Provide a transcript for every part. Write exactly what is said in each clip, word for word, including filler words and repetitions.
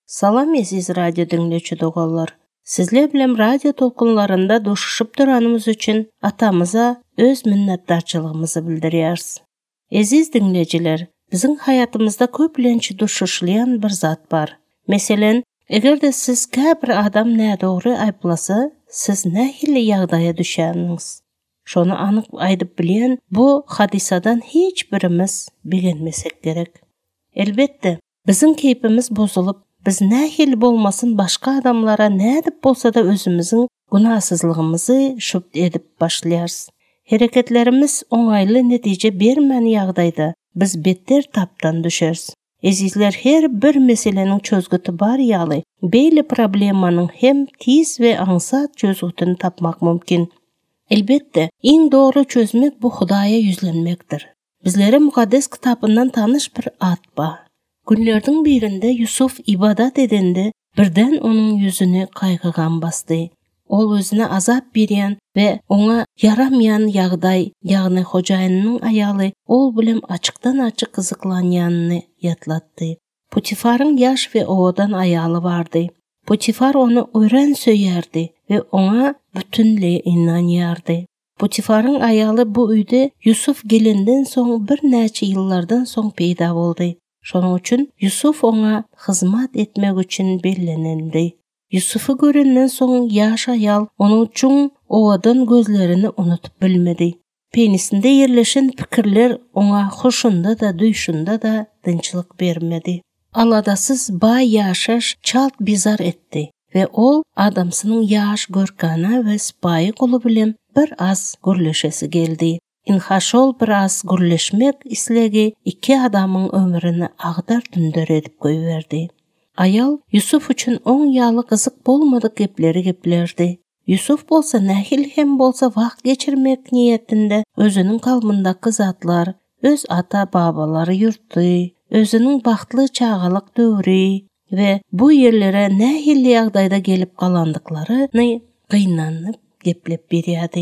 Salam esiz radyo dinleyici dogallar. Sizler bilem radyo tolkunlarında doşuşup duranımız üçün atamıza öz minnettarçılığımızı bildiriyoruz. Esiz dinleyiciler, bizim hayatımızda köplençi doşuşlayan bir zat var. Meselen, eğer de siz bir adam ne doğru ayıplasa, siz ne hili yağdaya düşeriniz. Şonu anık aydıp bilen bu hadisadan hiç birimiz bilgenmesek gerek. Elbette, bizim keyfimiz bozulup, biz ne hil bolmasın başka adamlara ne edip bolsa da özümüzün günahsızlığımızı şüph edip başlayarız. Hareketlerimiz oңайлы netice bermän ýagdaýda biz better tapdan düşeriz. Ezizler her bir meselenin çözgütü bar ýaly, beýle problemanyň hem tiz we aňsat çözgütini tapmak mümkin. Elbette, iň dogry çözmek bu Hudaýa ýüzlenmekdir. Bizlere mukaddes kitapından tanış bir at bar. Günlerden birinde Yusuf ibadat edende birden onun yüzünü kaygıgan bastı. Ol özüne azap berýän ve ona yaramayan ýagdaý, ýagny hojaýynyň aýaly ol bilen açykdan açyk kızyklanýanyny ýatlatdy. Potifaryň ýaş we owadan aýaly bardy. Potifar onu ören söýerdi ve ona bütünle inanýardy. Potifaryň aýaly bu üýde Yusuf gelenden soň bir näçe ýyllardan soň peýda boldy. Şonuň üçin Yusuf ona hyzmat etmek üçin bellenendi. Yusufy görenden soň ýaş aýal onuň üçin owadan gözlerini unutup bilmedi. Penisinde ýerleşen pikirler ona hoşunda da duýşunda da dynçylyk bermedi. Aladasyz baý ýaşaş çalt bizar etdi ve ol adamsynyň ýaş görkana we spaýy goly bilen bir az gürleşesi geldi. İnhaşol bir az gürleşmek islegi iki adamın ömrünü agdar dündür edip goýberdi. Ayal Yusuf üçün oň ýaly gyzyk bolmadyk gepleri geplerdi. Yusuf bolsa nähil hem bolsa wagt geçirmek niýetinde özüniň kalmyndaky zatlar, öz ata babalary ýurty, özüniň bagtly çagalyk döwri we bu ýerlere nähil ýagdaýda gelip galandyklaryny gynanyp geplep berýärdi.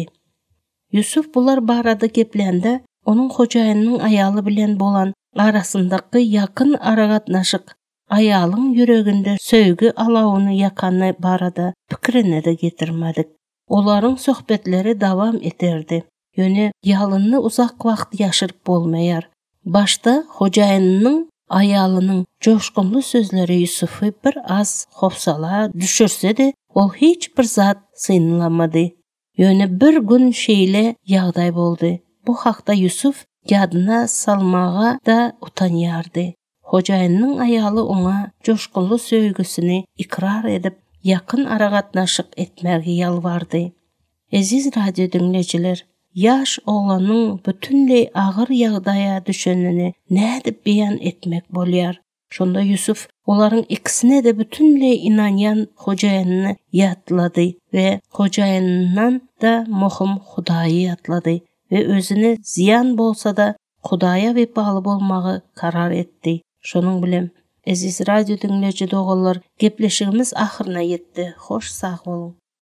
Yusuf bular barada geplende, onun hojaýynyň aýaly bilen bolan arasyndaky yakın aragatnaşyk aýalyň ýüreginde söýgü alawyny ýakany barada pikirini de getirmedik. Olaryň söhbetleri dawam eterdi. Ýöne ýalyny uzak wagt ýaşyryp bolmaýar. Başta hojaýynyň aýalynyň joşgunly sözleri Yusufy bir az hopsala düşürse-de, ol hiç bir zat synlamady. Ýöne bir gün şeýle ýagdaý boldy. Bu hakda Yusuf ýadyna salmaga da utanýardy. Hojaýynyň aýaly ona joşgunly söýgüsini ikrar edip yakın aragatnaşyk etmäge ýalvardy. Eziz radio dinleyijiler, ýaş oglanyň bütünleý agyr ýagdaýa düşenini nädip beýan etmek bolýar. Şonda Yusuf olaryň ikisine de bütünleý inanýan hojaýynyny ýatlady we hojaýynyndan da mohum Hudaýy ýatlady we özüne ziyan bolsa da Hudaýa wepaly bolmagy karar etdi. Şonuň bilen eziz radio dinleyici dogallar, gepleşigimiz ahyryna ýetdi. Hoş sag bolun.